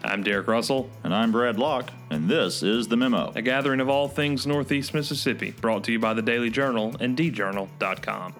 I'm Derek Russell. And I'm Brad Locke, and this is The Memo. A gathering of all things Northeast Mississippi, brought to you by the Daily Journal and djournal.com.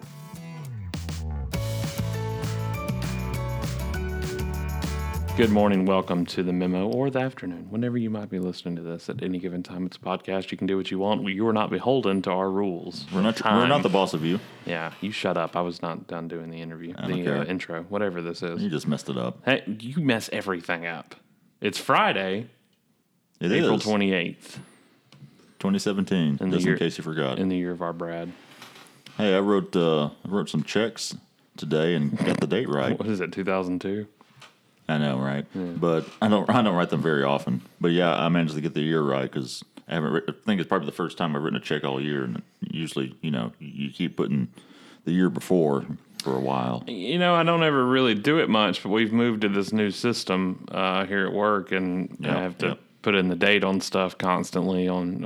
Good morning, welcome to The Memo, or the afternoon, whenever you might be listening to this. At any given time, it's a podcast. You can do what you want. You are not beholden to our rules. We're not the boss of you. Yeah, you shut up. I was not done doing the interview, intro, whatever this is. You just messed it up. Hey, you mess everything up. It's Friday, It April is 28th. 2017, In case you forgot. In the year of our Brad. Hey, I wrote some checks today and got the date right. What is it, 2002? I know, right? Yeah. But I don't write them very often. But yeah, I managed to get the year right because I think it's probably the first time I've written a check all year. And usually, you keep putting the year before for a while. I don't ever really do it much, but we've moved to this new system here at work, and I have to put in the date on stuff constantly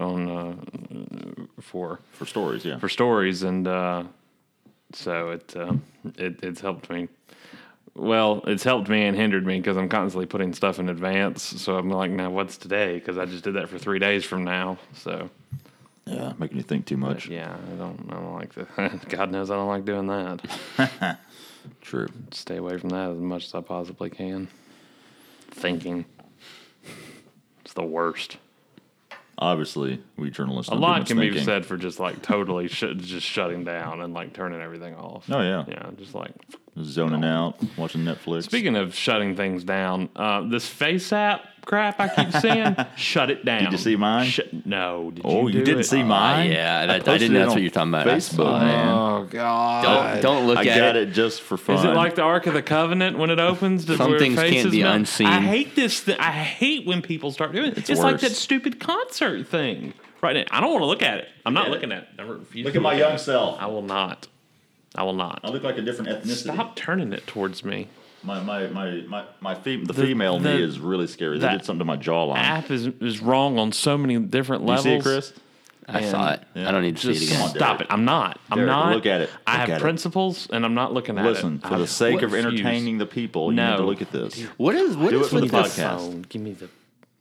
for stories, yeah. For stories, and so it's helped me. Well, it's helped me and hindered me because I'm constantly putting stuff in advance. So I'm like, now what's today? Because I just did that for 3 days from now. So yeah, making you think too much. But yeah, I don't like that. God knows I don't like doing that. True. Stay away from that as much as I possibly can. Thinking. It's the worst. Obviously, we journalists a don't lot do much can thinking. be said for just like totally just shutting down and like turning everything off. Oh, yeah. Yeah, just like zoning out, watching Netflix. Speaking of shutting things down, this Face app crap I keep seeing, shut it down. Did you see mine? No. Did you didn't see mine? Yeah, I didn't know that's what you're talking about. Facebook, man. Oh, God. Don't look at it. I got it just for fun. Is it like the Ark of the Covenant when it opens? Some things can't be unseen. I hate this. I hate when people start doing it. It's like that stupid concert thing. Right now. I don't want to look at it. I'm not looking at it. I refuse Look to at my young self. I will not. I look like a different ethnicity. Stop turning it towards me. The female knee is really scary. They did something to my jawline. App is wrong on so many different levels. You see it, Chris? I saw it. Yeah. I don't need to see it again. Stop it. I'm not. Look at it. I have principles, and I'm not looking at it. Listen, for the sake of entertaining the people, you need to look at this. What is for the podcast? Phone. Give me the...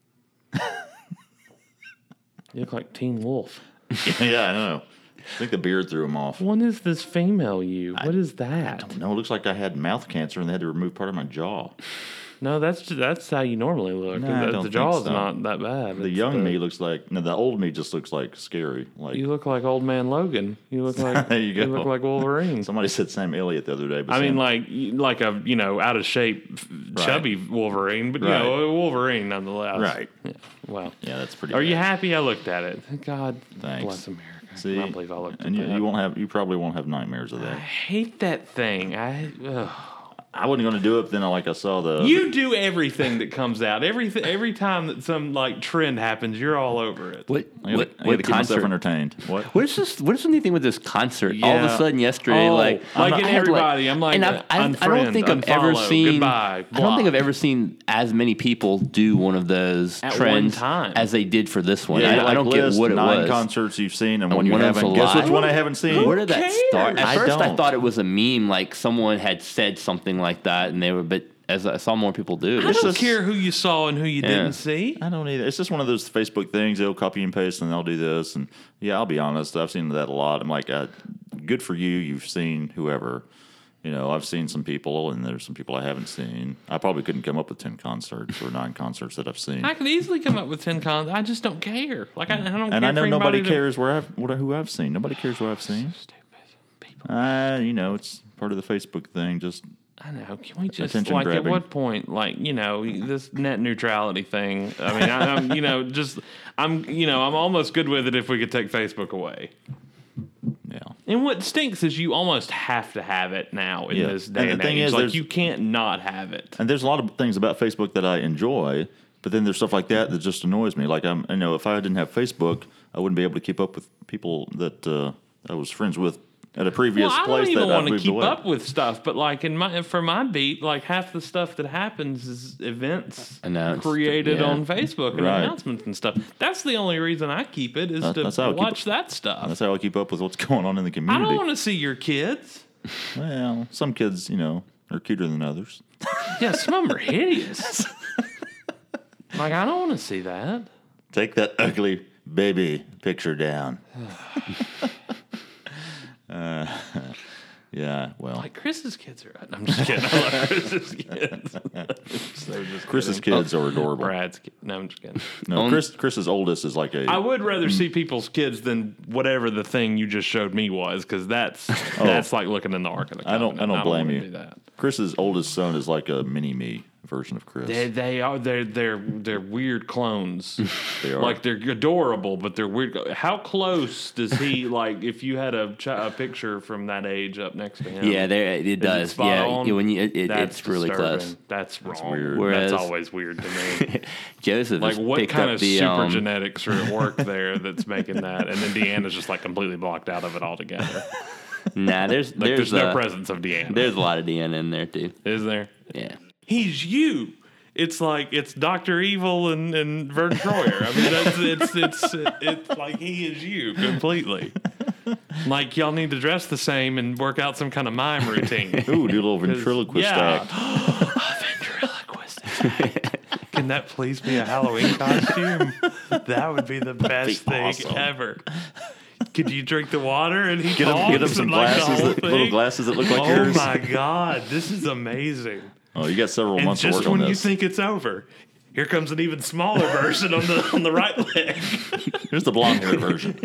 You look like Teen Wolf. Yeah, I know. I think the beard threw him off. When is this female you? What is that? I don't know. It looks like I had mouth cancer and they had to remove part of my jaw. No, that's how you normally look. The jaw's not that bad. The young me looks like... No, the old me just looks like scary. Like you look like old man Logan. You look like you look like Wolverine. Somebody said Sam Elliott the other day. But like a out of shape, chubby Wolverine, but a Wolverine nonetheless. Right. Yeah. Well. Yeah, that's pretty. Are you happy I looked at it? God Thanks. Bless America. See, I can't believe I looked at and that. you probably won't have nightmares of that. I hate that thing. I wasn't going to do it, but then I saw the... You do everything that comes out. Every time that some trend happens, you're all over it. What I got to keep myself entertained. What? What is the new thing with this concert? Yeah. All of a sudden yesterday, everybody. I'm like, I don't think I've ever seen. Goodbye, I don't think I've ever seen as many people do one of those at trends one time as they did for this one. Yeah, I don't get what it 9 was. concerts you've seen and one one you of haven't. them's a Guess lie. which one I haven't seen? Where did that start? At first, I don't. thought it was a meme, like someone had said something like that, and they were. But as I saw more people do it, I don't care who you saw and who you didn't see. I don't either. It's just one of those Facebook things. They'll copy and paste and they'll do this. And yeah, I'll be honest. I've seen that a lot. I'm like, good for you. You've seen whoever. I've seen some people, and there's some people I haven't seen. I probably couldn't come up with 10 concerts or 9 concerts that I've seen. I could easily come up with 10 concerts. I just don't care. I don't care. And I know nobody cares who I've seen. Nobody cares who I've seen. So stupid people. It's part of the Facebook thing. Just I know. Can we just attention at grabbing. what point, this net neutrality thing? I mean, I'm almost good with it if we could take Facebook away. Yeah. And what stinks is you almost have to have it now in this day and age. You can't not have it. And there's a lot of things about Facebook that I enjoy, but then there's stuff like that just annoys me. Like if I didn't have Facebook, I wouldn't be able to keep up with people that I was friends with at a previous place that I moved away. I don't even want to keep up with stuff, but for my beat, half the stuff that happens is events created on Facebook and announcements and stuff. That's the only reason I keep it is to watch that stuff. That's how I keep up with what's going on in the community. I don't want to see your kids. Well, some kids, are cuter than others. Yeah, some of them are hideous. Like, I don't want to see that. Take that ugly baby picture down. Yeah, well. Like, Chris's kids are. I'm just kidding. I love Chris's kids. So just Chris's kidding. kids are adorable. Brad's kids. No, I'm just kidding. No, Chris's oldest is like a. I would rather see people's kids than whatever the thing you just showed me was, because that's like looking in the Ark of the I Covenant. don't blame wanna you. do that. Chris's oldest son is like a mini me version of Chris. They are they're weird clones. They are. Like, they're adorable, but they're weird. How close does he, like, if you had a picture from that age up next to him? Yeah, there it is does. spot Yeah, on? when you That's it's really disturbing. close. That's wrong. weird. Whereas- That's always weird to me. Joseph Like, has what picked kind up of the super genetics are at work there that's making that? And then Deanna's just like completely blocked out of it altogether. Nah, there's Like, there's no uh, presence of Deanna. there's a lot of Deanna in there too. Is there? Yeah. He's you. It's like it's Dr. Evil and Vern Troyer. I mean, it's like he is you completely. Like, y'all need to dress the same and work out some kind of mime routine. Ooh, do a little ventriloquist act. Ventriloquist act. Can that please be a Halloween costume? That would be the best thing awesome. ever. Could you drink the water and he Get him talks some and, like, the glasses, whole little thing? glasses that look like Oh yours. my God, this is amazing. Oh, you got several And months to just work on when you this. think it's over, here comes an even smaller version on the right leg. Here's the blonde hair version.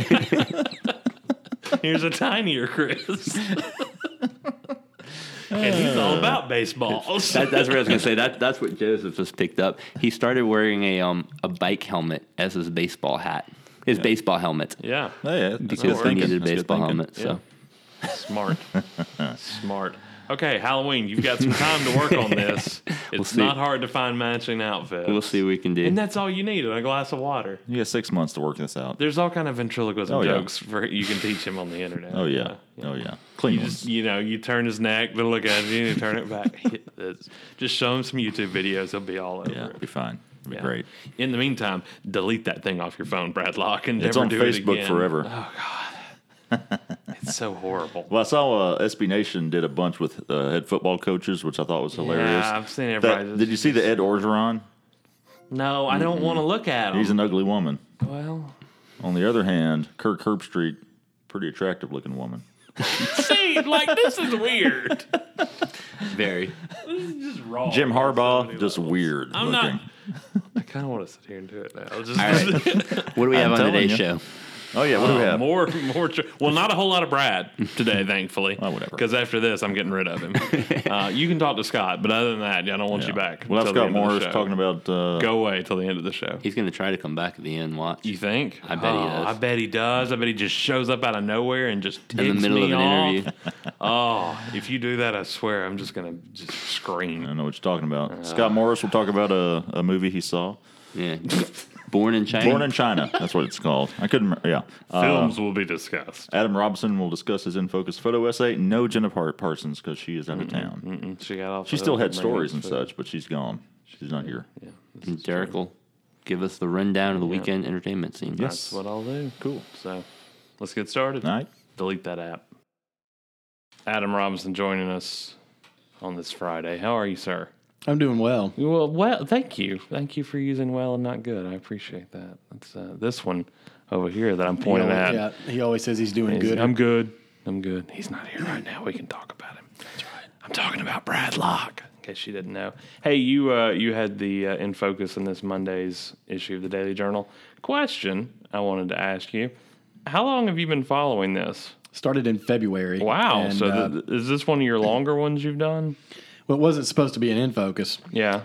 Here's a tinier Chris. And he's all about baseballs. That's what I was gonna say. That's what Joseph has picked up. He started wearing a bike helmet as his baseball hat, his baseball helmet, Yeah, Hey, that's because good he thinking. needed a That's good baseball thinking. helmet. So smart, smart. Okay, Halloween. You've got some time to work on this. It's see. not hard to find matching outfits. we'll see what we can do. And that's all you need, and a glass of water. You got 6 months to work this out. There's all kind of ventriloquism Oh, yeah. jokes for you can teach him on the internet. Oh, yeah. Oh, yeah. Clean You ones. just, you turn his neck to look at you, and you turn it back. Just show him some YouTube videos; he'll be all over Yeah, it. be fine. Be Yeah. great. In the meantime, delete that thing off your phone, Bradlock, and It's never on do it Facebook again. forever. Oh God, it's so horrible. Well, I saw SB Nation did a bunch with head football coaches, which I thought was hilarious. Yeah, I've seen everybody. Did you see the Ed Orgeron? No, I don't want to look at him. He's an ugly woman. Well, On the other hand, Kirk Herbstreit, pretty attractive looking woman. see, like, this is weird. Very. This is just wrong. Jim on so Harbaugh, many just levels. weird I'm looking. not. I kind of want to sit here and do it now. Just, All right. What do we have I'm on telling today's you. show? Oh yeah, what do we have? More. Well, not a whole lot of Brad today, thankfully. Well, whatever. Because after this, I'm getting rid of him. You can talk to Scott, but other than that, I don't want you back. We'll have until the Scott end of the Morris show. talking about. Go away till the end of the show. He's going to try to come back at the end. Watch. You think? I bet he does. I bet he does. I bet he just shows up out of nowhere and just ticks In the middle me of an off. interview. Oh, if you do that, I swear I'm just gonna just I scream. don't know what you're talking about. Scott Morris will talk about a movie he saw. Yeah. Born in China. Born in China. That's what it's called. I couldn't. Yeah. Films will be discussed. Adam Robinson will discuss his in focus photo essay. No Jennifer Parsons because she is out of town. She got off. She the still hook had and stories and ran up such, but she's gone. She's not here. Yeah, And Derek will give us the rundown of the weekend entertainment scene. that's what I'll do. Cool. So, let's get started. All right. Delete that app. Adam Robinson joining us on this Friday. How are you, sir? I'm doing well. Well, thank you. Thank you for using well and not good. I appreciate that. That's this one over here that I'm pointing at. Yeah, he always says he's doing good. I'm good. I'm good. He's not here right now. We can talk about him. That's right. I'm talking about Brad Locke, in case you didn't know. Hey, you had the In Focus in this Monday's issue of the Daily Journal. Question I wanted to ask you. How long have you been following this? Started in February. Wow. And, So is this one of your longer ones you've done? well, it wasn't supposed to be an in focus. Yeah.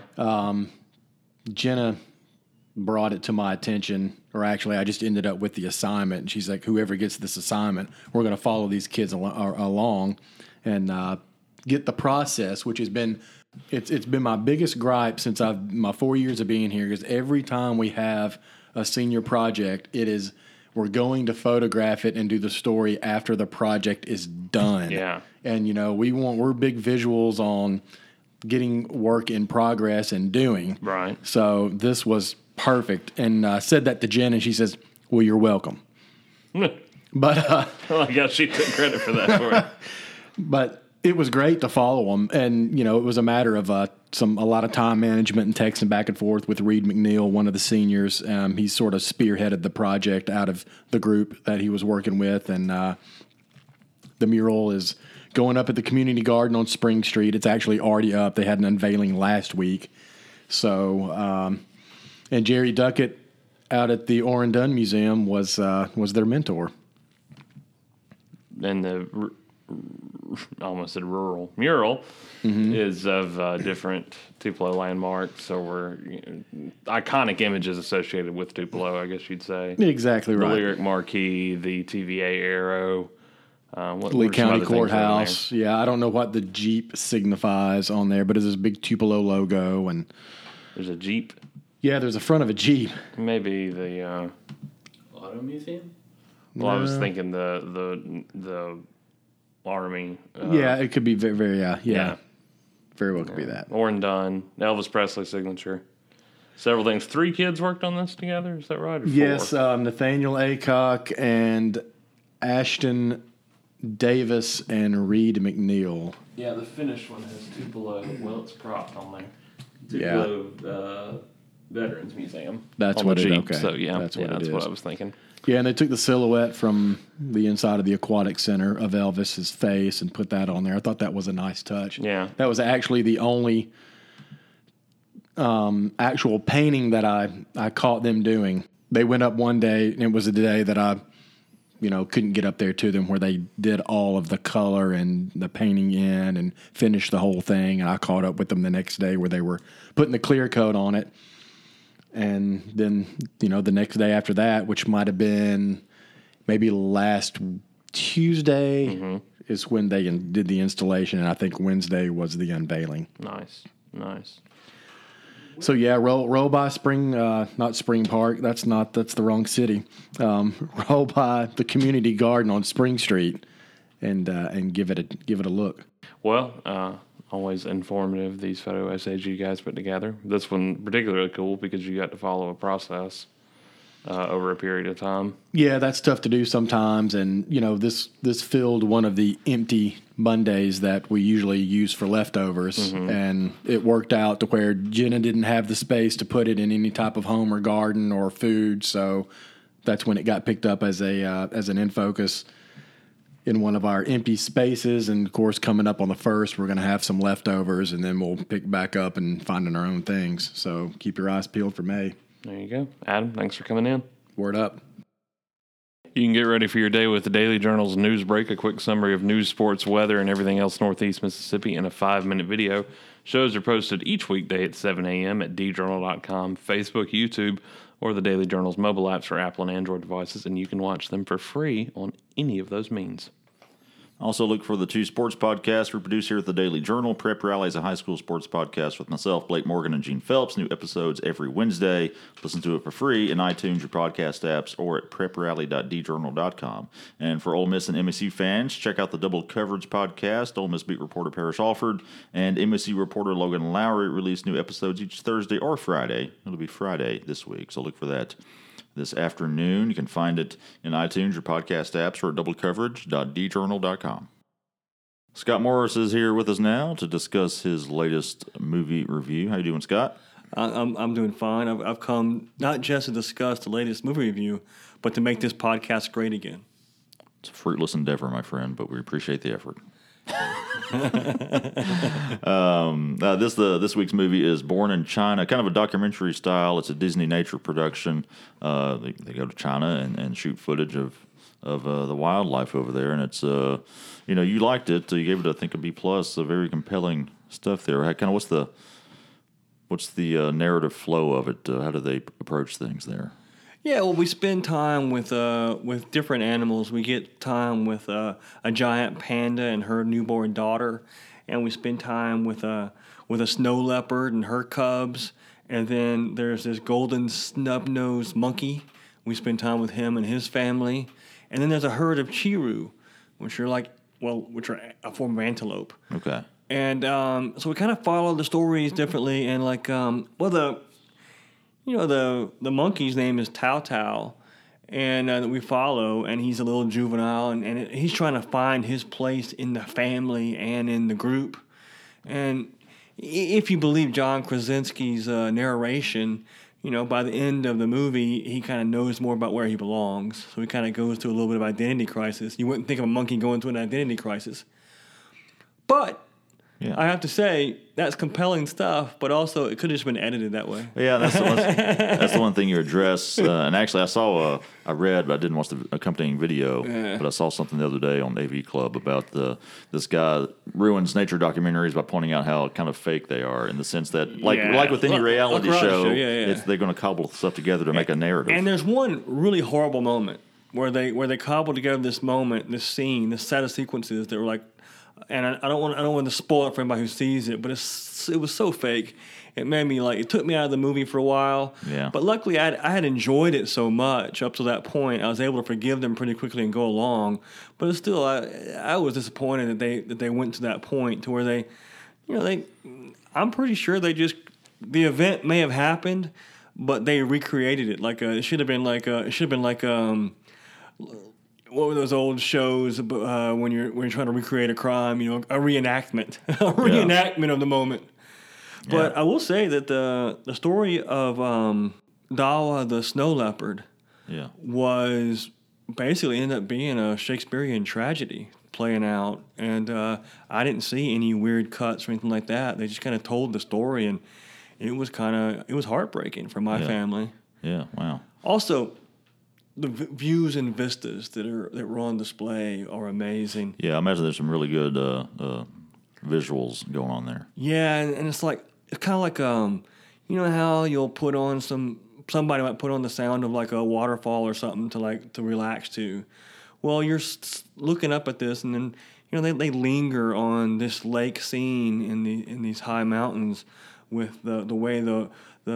Jenna brought it to my attention, or actually, I just ended up with the assignment. And she's like, "Whoever gets this assignment, we're going to follow these kids along and get the process," which has been it's been my biggest gripe since my 4 years of being here. Because every time we have a senior project, we're going to photograph it and do the story after the project is done. Yeah. And we're big visuals on getting work in progress and doing. Right. So this was perfect. And I said that to Jen, and she says, "Well, you're welcome." But I guess she took credit for that for it. but It was great to follow them, and it was a matter of a lot of time management and texting back and forth with Reed McNeil, one of the seniors. He sort of spearheaded the project out of the group that he was working with, and the mural is going up at the community garden on Spring Street. It's actually already up. They had an unveiling last week, so and Jerry Duckett out at the Orrin Dunn Museum was their mentor. And the I almost said rural mural is of different Tupelo landmarks, so we're iconic images associated with Tupelo, I guess you'd say. Exactly The right. Lyric Marquee, the TVA arrow, Lee County Courthouse. Yeah, I don't know what the Jeep signifies on there, but it's this big Tupelo logo, and there's a Jeep. Yeah, there's a front of a Jeep. Maybe the Auto Museum? well, I was thinking the Army. Yeah, it could be very, very yeah. Very well could be that. Orrin Dunn, Elvis Presley signature. Several things. 3 kids worked on this together. Is that right? Or 4? Yes, Nathaniel Aycock and Ashton Davis and Reed McNeil. Yeah, the finished one has Tupelo. Well, it's propped on there. Yeah. Tupelo Veterans Museum. That's on what the it. Jeep. Okay, So yeah, that's what it that's is. what I was thinking. Yeah, and they took the silhouette from the inside of the Aquatic Center of Elvis's face and put that on there. I thought that was a nice touch. Yeah. That was actually the only actual painting that I caught them doing. They went up one day, and it was a day that I couldn't get up there to them, where they did all of the color and the painting in and finished the whole thing. And I caught up with them the next day where they were putting the clear coat on it. And then, the next day after that, which might have been maybe last Tuesday, is when they did the installation. And I think Wednesday was the unveiling. Nice. So yeah, roll by not Spring Park. That's the wrong city. Roll by the community garden on Spring Street, and give it a look. Well, always informative, these photo essays you guys put together. This one particularly cool because you got to follow a process over a period of time. Yeah, that's tough to do sometimes, and this filled one of the empty Mondays that we usually use for leftovers, and it worked out to where Jenna didn't have the space to put it in any type of home or garden or food, so that's when it got picked up as an in focus in one of our empty spaces. And of course, coming up on the 1st, we're going to have some leftovers, and then we'll pick back up and finding our own things. So keep your eyes peeled for May. There you go. Adam, thanks for coming in. Word up. You can get ready for your day with the Daily Journal's news break, a quick summary of news, sports, weather, and everything else Northeast Mississippi in a 5-minute video. Shows are posted each weekday at 7 a.m. at djournal.com, Facebook, YouTube, or the Daily Journal's mobile apps for Apple and Android devices, and you can watch them for free on any of those means. Also, look for the 2 sports podcasts we produce here at the Daily Journal. Prep Rally is a high school sports podcast with myself, Blake Morgan, and Gene Phelps. New episodes every Wednesday. Listen to it for free in iTunes, your podcast apps, or at preprally.djournal.com. And for Ole Miss and MSU fans, check out the Double Coverage podcast. Ole Miss beat reporter Parrish Alford and MSU reporter Logan Lowry release new episodes each Thursday or Friday. It'll be Friday this week, so look for that this afternoon. You can find it in iTunes, your podcast apps, or at doublecoverage.djournal.com. Scott Morris is here with us now to discuss his latest movie review. How you doing, Scott? I'm doing fine. I've come not just to discuss the latest movie review, but to make this podcast great again. It's a fruitless endeavor, my friend, but we appreciate the effort. This week's movie is Born in China, kind of a documentary style. It's a Disney nature production. They go to China and shoot footage of the wildlife over there, and it's you liked it. You gave it, I think, a B+. Very compelling stuff there. What's the narrative flow of it? How do they approach things there? Yeah, well, we spend time with different animals. We get time with a giant panda and her newborn daughter, and we spend time with a snow leopard and her cubs. And then there's this golden snub-nosed monkey. We spend time with him and his family. And then there's a herd of chiru, which are a form of antelope. Okay. And so we kind of follow the stories differently. And the monkey's name is Tao Tao, and that we follow, and he's a little juvenile, and he's trying to find his place in the family and in the group. And if you believe John Krasinski's narration, by the end of the movie, he kind of knows more about where he belongs. So he kind of goes through a little bit of identity crisis. You wouldn't think of a monkey going through an identity crisis. But Yeah. I have to say, that's compelling stuff, but also it could have just been edited that way. Yeah, that's the one thing you address. And actually, I read, but I didn't watch the accompanying video. Yeah. But I saw something the other day on AV Club about this guy that ruins nature documentaries by pointing out how kind of fake they are, in the sense that, like with any reality show, they're going to cobble stuff together to make a narrative. And there's one really horrible moment where they cobble together this scene, this set of sequences that were like. And I don't want to spoil it for anybody who sees it, but it was so fake. It made me it took me out of the movie for a while. Yeah. But luckily, I had enjoyed it so much up to that point. I was able to forgive them pretty quickly and go along. But it's still, I was disappointed that they went to that point to where they. I'm pretty sure the event may have happened, but they recreated it. It should have been what were those old shows when you're trying to recreate a crime? A reenactment, of the moment. But I will say that the story of Dawa the snow leopard was basically ended up being a Shakespearean tragedy playing out, and I didn't see any weird cuts or anything like that. They just kind of told the story, and it was heartbreaking for my family. Yeah, wow. Also, the views and vistas that were on display are amazing. Yeah, I imagine there's some really good visuals going on there. Yeah, and it's kind of like how you'll put on somebody might put on the sound of like a waterfall or something to relax to. Well, you're looking up at this, and then they linger on this lake scene in these high mountains with the way the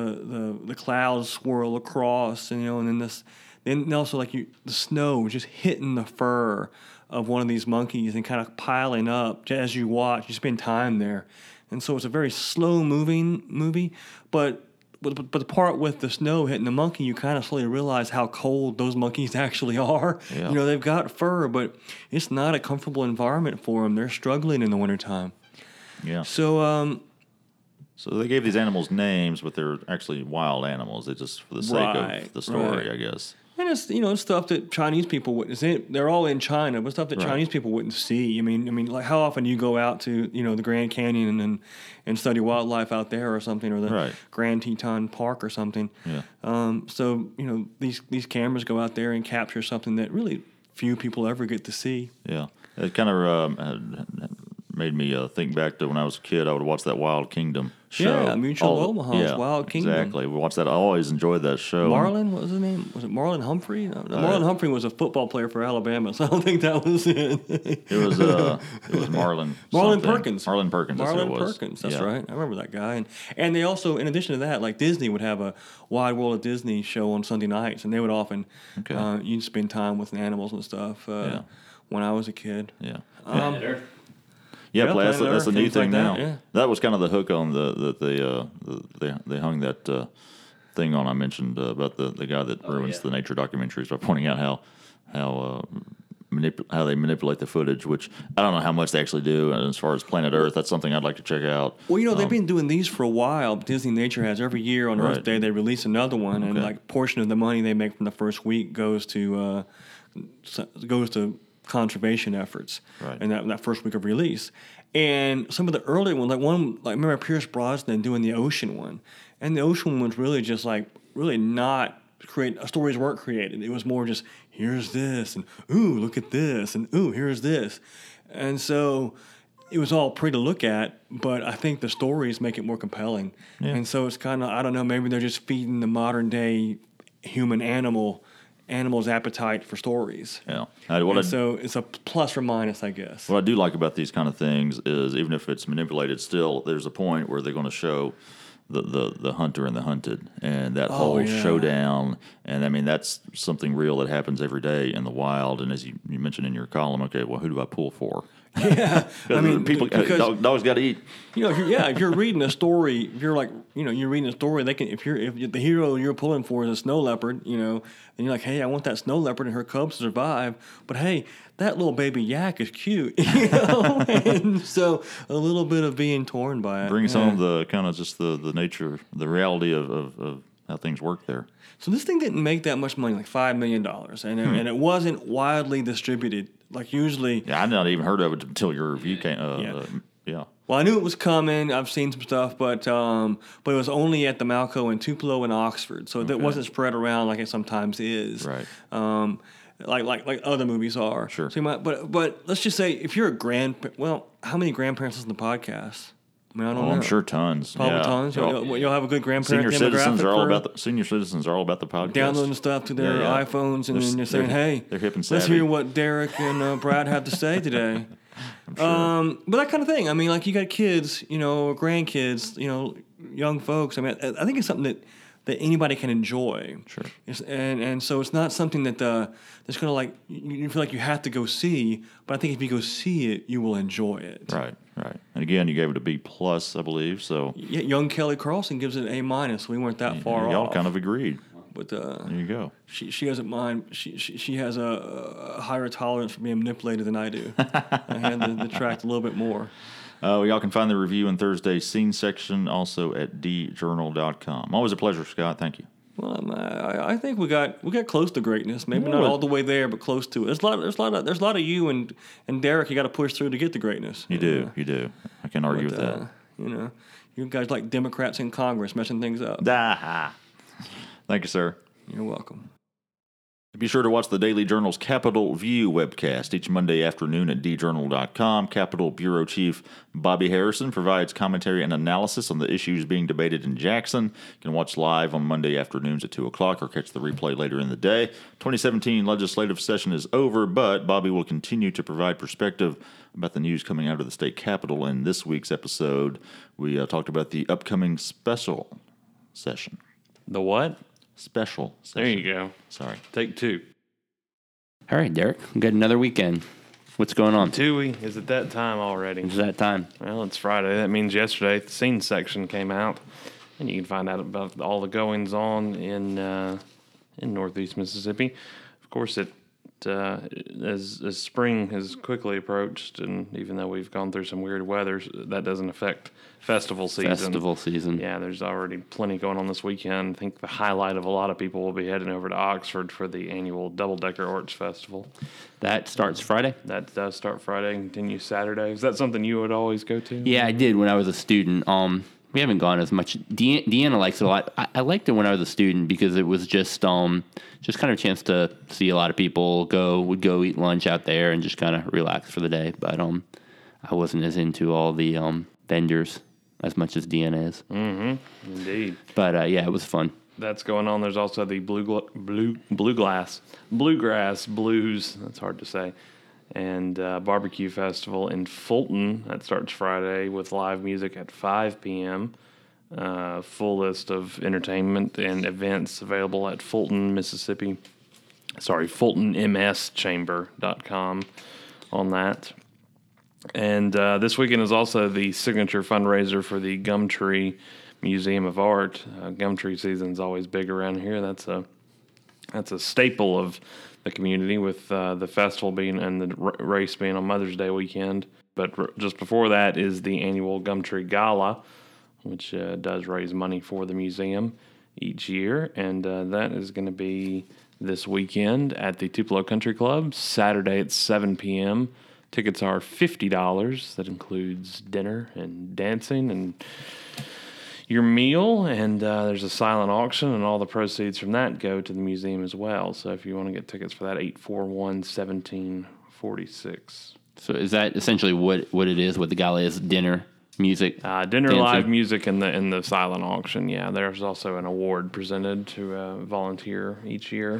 clouds swirl across, and then this. And also, the snow just hitting the fur of one of these monkeys and kind of piling up as you watch. You spend time there. And so it's a very slow-moving movie. But the part with the snow hitting the monkey, you kind of slowly realize how cold those monkeys actually are. Yeah. They've got fur, but it's not a comfortable environment for them. They're struggling in the wintertime. Yeah. So, So they gave these animals names, but they're actually wild animals. They just for the sake of the story, I guess. And it's stuff that Chinese people wouldn't. They're all in China, but stuff that Chinese people wouldn't see. I mean, like how often you go out to the Grand Canyon and study wildlife out there or something, or the Grand Teton Park or something. Yeah. So these cameras go out there and capture something that really few people ever get to see. Yeah. It kind of made me think back to when I was a kid. I would watch that Wild Kingdom show. Yeah, Mutual of Omaha's Wild Kingdom. Exactly. We watched that. I always enjoyed that show. Marlon, what was his name? Was it Marlon Humphrey? No, Marlon Humphrey was a football player for Alabama, so I don't think that was it. It was Marlon. Marlon Perkins. Marlon Perkins. That's Marlon who it was. Perkins. That's right. I remember that guy. And they also, in addition to that, like Disney would have a Wide World of Disney show on Sunday nights, and they would often you'd spend time with animals and stuff. When I was a kid. Yeah. Yeah, that's Planet a Earth, new things thing like now. that, yeah. That was kind of the hook on they hung that thing on. I mentioned about the guy that ruins the nature documentaries by pointing out how they manipulate the footage, which I don't know how much they actually do. And as far as Planet Earth, that's something I'd like to check out. Well, they've been doing these for a while. Disney Nature has every year on Earth Day they release another one, and like portion of the money they make from the first week goes to conservation efforts in that first week of release. And some of the early ones, remember Pierce Brosnan doing the ocean one, and the ocean one was really just really not stories weren't created. It was more just here's this, and ooh, look at this, and ooh, here's this, and so it was all pretty to look at. But I think the stories make it more compelling, and so it's kind of, I don't know, maybe they're just feeding the modern day animal's appetite for stories. Yeah. So it's a plus or minus, I guess. What I do like about these kind of things is even if it's manipulated, still there's a point where they're going to show the hunter and the hunted, and that whole showdown. And I mean, that's something real that happens every day in the wild. And as you mentioned in your column, okay, well, who do I pull for? Yeah, I mean, dogs got to eat. If you're reading a story, if you're you're reading a story. They can if the hero you're pulling for is a snow leopard, and you're like, hey, I want that snow leopard and her cubs to survive. But hey, that little baby yak is cute, And so a little bit of being torn by it. Bring some of the kind of just the nature, the reality of how things work there. So this thing didn't make that much money, like $5 million, and it wasn't widely distributed. Like usually, Yeah, I'd not even heard of it until your review came. Yeah. Well, I knew it was coming. I've seen some stuff, but it was only at the Malco in Tupelo and Oxford, so that wasn't spread around like it sometimes is. Right. Like other movies are. Sure. So you might, but let's just say if you're a how many grandparents listen to podcasts? I mean, I don't know. I'm sure tons. Probably yeah. tons. You'll have a good grandparent Senior citizens are all demographic about the podcast. downloading stuff to their Yeah, yeah. iPhones, and then they're saying, "Hey, they're hip and let's savvy." hear what Derek and Brad have to say today." But that kind of thing. I mean, like you got kids, grandkids, young folks. I mean, I think it's something that anybody can enjoy. Sure. And so it's not something that that's gonna like you feel like you have to go see. But I think if you go see it, you will enjoy it. Right. And again, you gave it a B+, I believe. So Young Kelly Carlson gives it an A-. We weren't that far y'all off. kind of agreed. But There you go. she doesn't mind. She has a higher tolerance for being manipulated than I do. I had to detract a little bit more. Y'all can find the review in Thursday's scene section, also at djournal.com. Always a pleasure, Scott. Thank you. Well, I think we got close to greatness. Maybe not all the way there, but close to it. There's a lot of you and Derek. You got to push through to get to greatness. You do. I can argue with that. You guys like Democrats in Congress messing things up. Thank you, sir. You're welcome. Be sure to watch the Daily Journal's Capitol View webcast each Monday afternoon at djournal.com. Capitol Bureau Chief Bobby Harrison provides commentary and analysis on the issues being debated in Jackson. You can watch live on Monday afternoons at 2 o'clock or catch the replay later in the day. 2017 legislative session is over, but Bobby will continue to provide perspective about the news coming out of the state capitol. In this week's episode, we talked about the upcoming special session. The what? Special session. There you go. Sorry. Take two. All right, Derek, we got another weekend. What's going on? Tui, is it that time already? It's that time. Well, it's Friday. That means yesterday the scene section came out, and you can find out about all the goings on in Northeast Mississippi. Of course, as spring has quickly approached, and even though we've gone through some weird weather, that doesn't affect festival season. Yeah, there's already plenty going on this weekend. I think the highlight of a lot of people will be heading over to Oxford for the annual Double Decker Arts Festival. That starts Friday? That does start Friday and continues Saturday. Is that something you would always go to? Yeah, I did when I was a student. We haven't gone as much. Deanna likes it a lot. I liked it when I was a student because it was just kind of a chance to see a lot of people. Would go eat lunch out there and just kind of relax for the day. But I wasn't as into all the vendors as much as Deanna is. Mm-hmm. Indeed. But yeah, it was fun. That's going on. There's also the Bluegrass Blues. That's hard to say. And Barbecue Festival in Fulton. That starts Friday with live music at 5 p.m. Full list of entertainment and events available at Fulton, Mississippi. FultonMSChamber.com on that. And this weekend is also the signature fundraiser for the Gumtree Museum of Art. Gumtree season is always big around here. That's a staple of the community, with the festival being and the race being on Mother's Day weekend. But just before that is the annual Gumtree Gala, which does raise money for the museum each year. And that is going to be this weekend at the Tupelo Country Club, Saturday at 7 p.m. Tickets are $50. That includes dinner and dancing and your meal, and there's a silent auction, and all the proceeds from that go to the museum as well. So if you want to get tickets for that, 841-1746. So is that essentially what it is? What the gala is? Dinner, music, dinner, dancing? live music, and the silent auction. Yeah, there's also an award presented to a volunteer each year.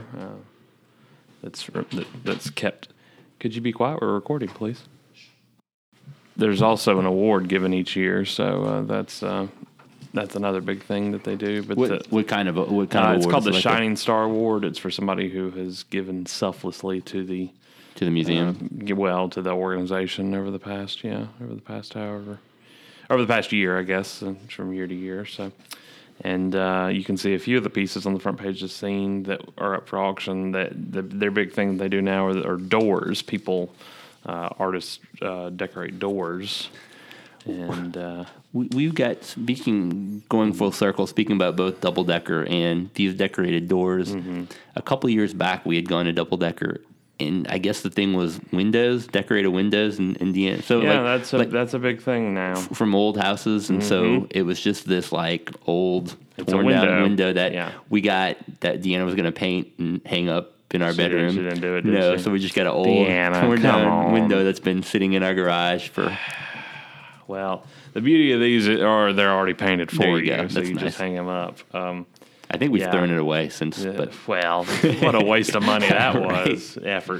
That's kept. Could you be quiet? We're recording, please. There's also an award given each year, so that's another big thing that they do. But what kind of award? It's called the like Shining Star Award. It's for somebody who has given selflessly to the museum. To the organization over the past year, I guess, from year to year. So And you can see a few of the pieces on the front page of Scene that are up for auction. That their big thing they do now are doors. Artists decorate doors. And We've got, going full circle, speaking about both double decker and these decorated doors. A couple years back, we had gone to double decker, and I guess the thing was decorated windows in Indiana. So yeah, that's a big thing now from old houses, and so it was just this like old It's a torn down window. window that Yeah. we got that Deanna was going to paint and hang up in our bedroom. she didn't do it, did no, she? so we just got an old Deanna, torn come down on. window that's been sitting in our garage for. Well, the beauty of these are they're already painted for There you go. so That's you nice. just hang them up. I think we've Yeah. thrown it away since, but Well, what a waste of money that Right. was, effort.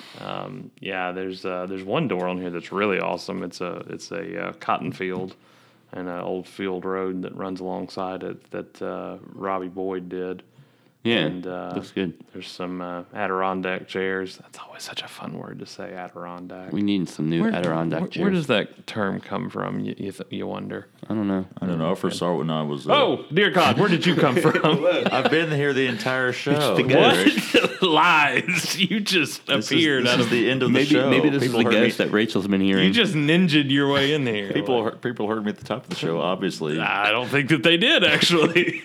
There's one door on here that's really awesome. It's a cotton field and an old field road that runs alongside it that Robbie Boyd did. yeah, And looks good. there's some Adirondack chairs. That's always such a fun word to say, Adirondack. We need some new Adirondack chairs. Where does that term come from? You wonder. I don't know. I don't know. I first saw it when I was. Oh, dear God, where did you come from? I've been here the entire show. What? Lies. You just appeared This out is of the end of Maybe the show. maybe this People is the heard me- ghost that Rachel's been hearing. You just ninja'd your way in here. People heard me at the top of the show. Obviously, I don't think that they did, actually.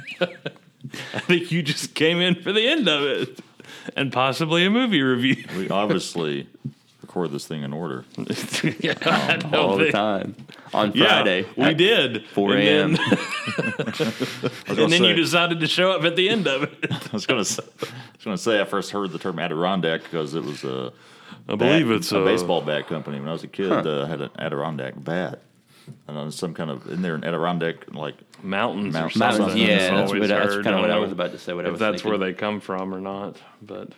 I think you just came in for the end of it. And possibly a movie review. we obviously record this thing in order. Yeah, I don't all the think- time on Yeah, Friday. we at did. 4 And a.m. then you decided to show up at the end of it. I was going to say I first heard the term Adirondack because it was a I believe it's a baseball bat company. When I was a kid, I had an Adirondack bat. And on some kind of in there an Adirondack like mountains or Mountains, something. Mountains, yeah, I've that's always that's heard. kind of what don't I know was about to say. What I if was that's thinking. where they come from or not, but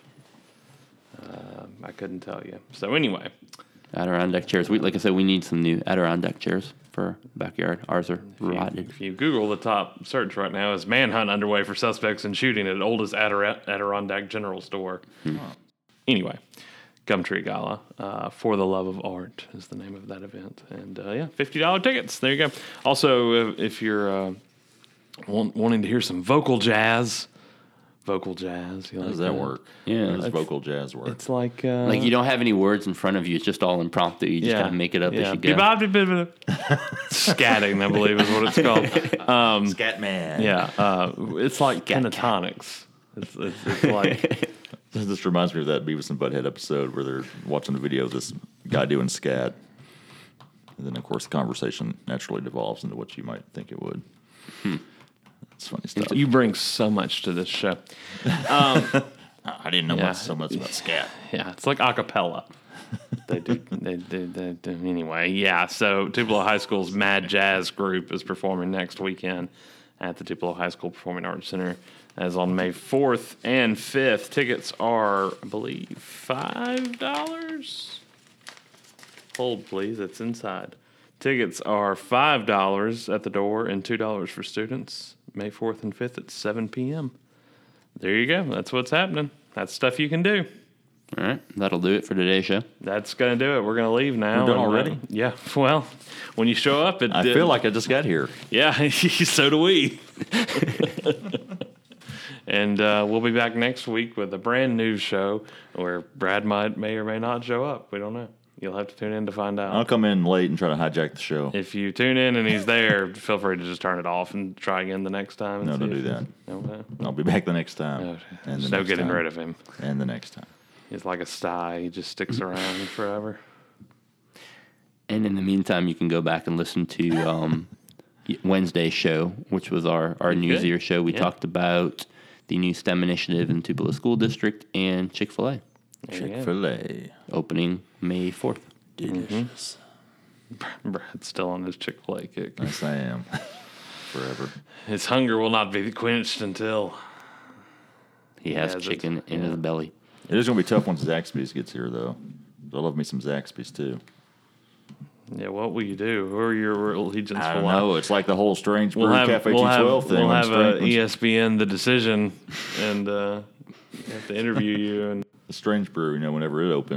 I couldn't tell you. So anyway, Adirondack chairs. Like I said, we need some new Adirondack chairs for backyard. Ours are rotted. if you Google, the top search right now is manhunt underway for suspects in shooting at oldest Adirondack General Store. Anyway, Gumtree Gala, For the Love of Art is the name of that event. And $50 tickets. There you go. Also, if you're wanting to hear some vocal jazz. You how like does that work? Yeah. How does vocal jazz work? It's like Like you don't have any words in front of you. It's just all impromptu. You just kind of make it up as you go. Scatting, I believe, is what it's called. Scatman. Yeah, it's like pentatonics. It's like This reminds me of that Beavis and Butthead episode where they're watching the video of this guy doing scat. And then, of course, the conversation naturally devolves into what you might think it would. It's funny stuff. you bring so much to this show. I didn't know Yeah. so much about scat. Yeah, it's like a cappella. They do. Anyway, yeah. So Tupelo High School's Mad Jazz Group is performing next weekend at the Tupelo High School Performing Arts Center, as on May 4th and 5th. Tickets are, I believe, $5. Hold, please. It's inside. Tickets are $5 at the door and $2 for students. May 4th and 5th at 7 p.m. There you go. That's what's happening. That's stuff you can do. All right, that'll do it for today's show. That's going to do it. We're going to leave now. We're done And, already? yeah. Well, when you show up, I feel like I just got here. Yeah, so do we. And we'll be back next week with a brand new show where Brad may or may not show up. We don't know. You'll have to tune in to find out. I'll come in late and try to hijack the show. If you tune in and he's there, feel free to just turn it off and try again the next time. No, don't do that. Okay. I'll be back the next time. No, And there's the no next getting time. rid of him. And the next time. He's like a sty. He just sticks around forever. And in the meantime, you can go back and listen to Wednesday's show, which was our News Year show. We talked about the new STEM initiative in Tupelo School District and Chick-fil-A There you go. Chick-fil-A. opening May 4th. Delicious. Brad's still on his Chick-fil-A kick. Yes, I am. Forever. His hunger will not be quenched until... He has it's- chicken in his belly. It is going to be tough once Zaxby's gets here, though. I love me some Zaxby's, too. Yeah, what will you do? Who are your allegiance? I don't know. It's like the whole Strange Brew We'll have, Cafe we'll have, 212 thing. we'll when have Strange- ESPN The Decision and have to interview you. And the Strange Brew, whenever it opens,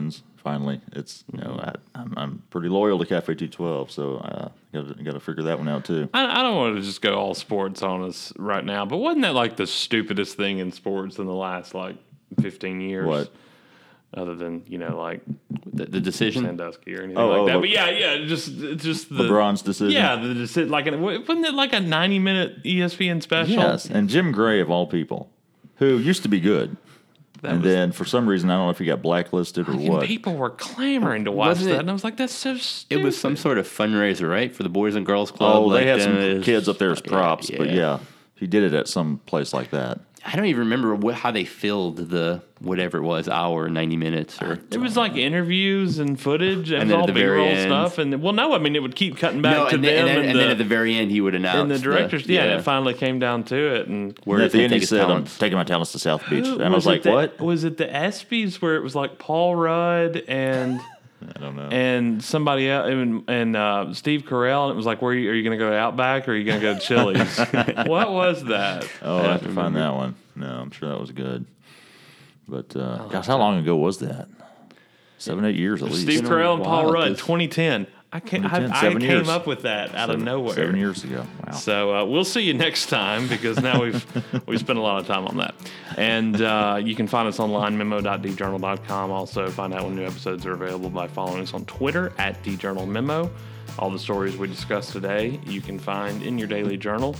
finally. It's I'm pretty loyal to Cafe 212, so got to figure that one out too. I don't want to just go all sports on us right now, but wasn't that like the stupidest thing in sports in the last like 15 years? What? Other than like The decision. Sandusky or anything like that. But yeah, just the LeBron's decision. Yeah, the decision. Wasn't it like a 90-minute ESPN special? Yes, and Jim Gray of all people, who used to be good. Then for some reason, I don't know if he got blacklisted or what. People were clamoring to watch Wasn't that, it- and I was like, "That's so stupid." It was some sort of fundraiser, right, for the Boys and Girls Club. Oh, they had some then kids up there as props, but yeah, he did it at some place like that. I don't even remember how they filled the whatever it was, hour, 90 minutes, or It was like interviews and footage, and, And it then was at all the very B-roll end- stuff. And it would keep cutting back no, to and them, then, and then at the very end he would announce and the directors. And it finally came down to it, and where And does at the he end, take he his said, "I'm talents? taking my talents to South Beach," Who- and I was like, "What?" Was it the ESPYs where it was like Paul Rudd and I don't know. and somebody else and Steve Carell, and it was like, are you going to go to Outback or are you going to go to Chili's? What was that? Oh, I have to find that one. No, I'm sure that was good. But gosh, how long ago was that? 7-8 years at least. Steve been a Carell and Paul while at Rudd, this- 2010. I 7 came years. up with that out of nowhere. 7 years ago. Wow. So we'll see you next time because now we've spent a lot of time on that. And you can find us online, memo.djournal.com. Also, find out when new episodes are available by following us on Twitter at djournalmemo. All the stories we discussed today you can find in your daily journal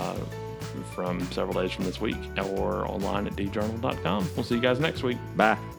from several days from this week or online at djournal.com. We'll see you guys next week. Bye.